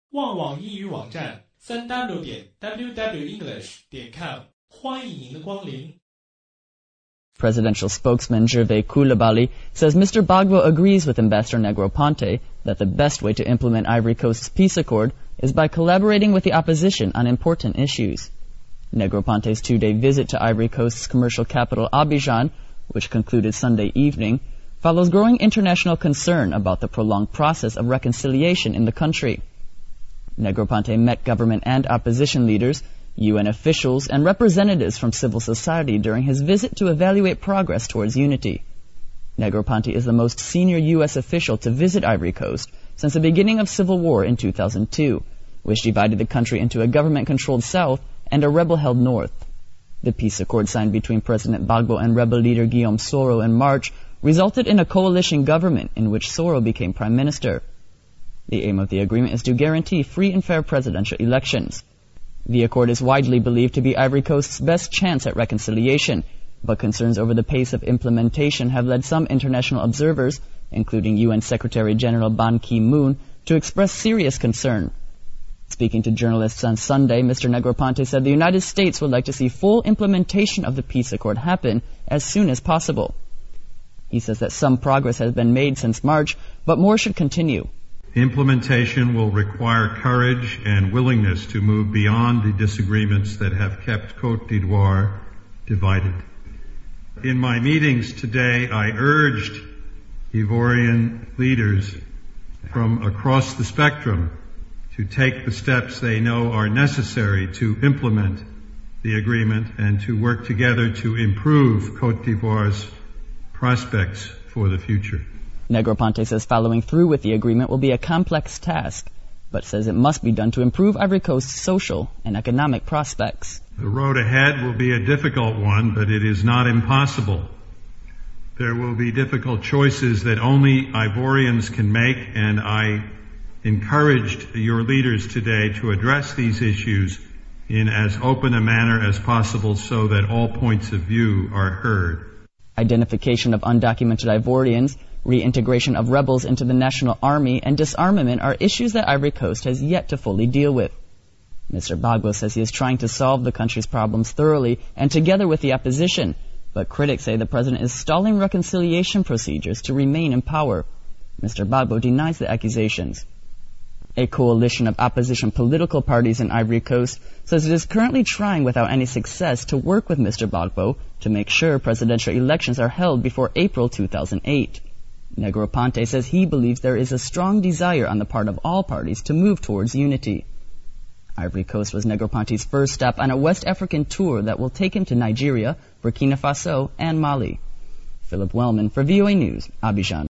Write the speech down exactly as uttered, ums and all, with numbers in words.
旺网英语网站 三 w 点 w w english 点 com 欢迎您的光临。 Presidential spokesman Gervais Coulibaly says Mister Gbagbo agrees with Ambassador Negroponte that the best way to implement Ivory Coast's peace accord is by collaborating with the opposition on important issues. Negroponte's two-day visit to Ivory Coast's commercial capital Abidjan, which concluded Sunday evening, follows growing international concern about the prolonged process of reconciliation in the country. Negroponte met government and opposition leaders, U N officials, and representatives from civil society during his visit to evaluate progress towards unity. Negroponte is the most senior U S official to visit Ivory Coast since the beginning of civil war in two thousand two, which divided the country into a government-controlled south and a rebel-held north. The peace accord signed between President Gbagbo and rebel leader Guillaume Soro in March resulted in a coalition government in which Soro became prime minister. The aim of the agreement is to guarantee free and fair presidential elections. The accord is widely believed to be Ivory Coast's best chance at reconciliation, but concerns over the pace of implementation have led some international observers, including U N Secretary General Ban Ki-moon, to express serious concern. Speaking to journalists on Sunday, Mister Negroponte said the United States would like to see full implementation of the peace accord happen as soon as possible. He says that some progress has been made since March, but more should continue. Implementation will require courage and willingness to move beyond the disagreements that have kept Côte d'Ivoire divided. In my meetings today, I urged Ivorian leaders from across the spectrum to take the steps they know are necessary to implement the agreement and to work together to improve Côte d'Ivoire's prospects for the future. Negroponte says following through with the agreement will be a complex task, but says it must be done to improve Ivory Coast's social and economic prospects. The road ahead will be a difficult one, but it is not impossible. There will be difficult choices that only Ivorians can make, and I encouraged your leaders today to address these issues in as open a manner as possible so that all points of view are heard. Identification of undocumented Ivorians, reintegration of rebels into the national army, and disarmament are issues that Ivory Coast has yet to fully deal with. Mister Gbagbo says he is trying to solve the country's problems thoroughly and together with the opposition, but critics say the president is stalling reconciliation procedures to remain in power. Mister Gbagbo denies the accusations. A coalition of opposition political parties in Ivory Coast says it is currently trying without any success to work with Mister Gbagbo to make sure presidential elections are held before April two thousand eight. Negroponte says he believes there is a strong desire on the part of all parties to move towards unity. Ivory Coast was Negroponte's first stop on a West African tour that will take him to Nigeria, Burkina Faso, and Mali. Philip Wellman for V O A News, Abidjan.